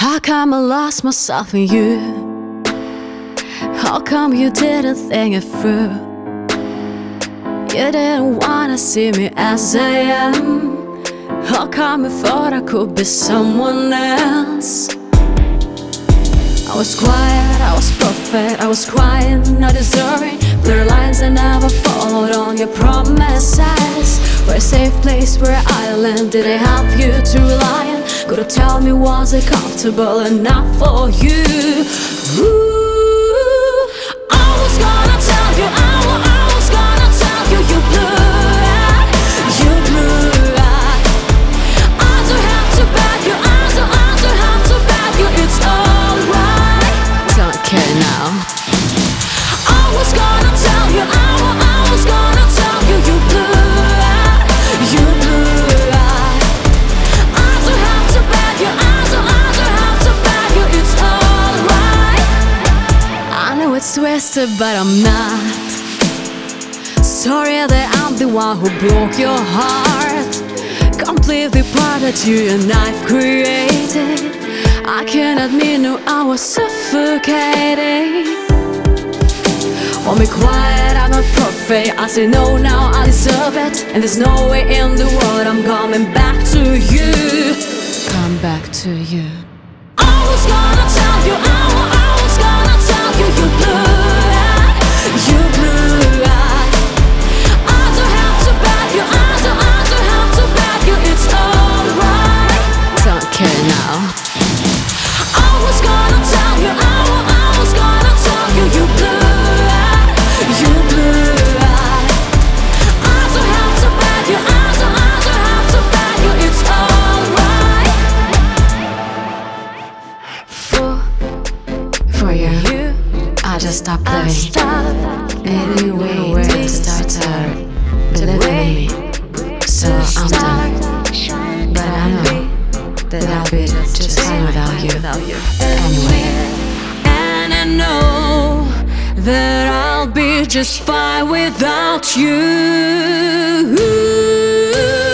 How come I lost myself in you? How come you didn't think it through? You didn't wanna see me as I am. How come you thought I could be someone else? I was quiet, I was perfect, I was crying, not deserving clear lines I never followed on your promises. We're a safe place, we're an island. Did I help you to rely on? Could you tell me, was it comfortable enough for you? Ooh, I was gonna tell you, I was gonna tell you, you blew it, you blew it. I don't have to beg you, I don't have to beg you, it's alright. Don't care now. I was gonna tell you, I was gonna tell you, you blew it, you blew it. I don't have to beg you, I don't have to beg you, it's alright. I know it's twisted, but I'm not. Sorry that I'm the one who broke your heart. Completely part that you and I've created. I can't admit, no, I was suffocating. Won't be quiet, I'm not perfect. I say no now, I deserve it. And there's no way in the world I'm coming back to you. Come back to you. I was gonna tell you, I was gonna tell you, you blew it, you blew it. I don't have to beg you, I don't have to beg you, it's alright. Don't care now. I was gonna tell you, I was gonna tell you, you blew it, you blew it. I don't have to beg you, I don't have to beg you, it's alright. For you, I just stopped living. Anyway, where to start believing me. So I'm done. But I know that I'll be just fine without you. Anyway, and I know that I'll be just fine without you.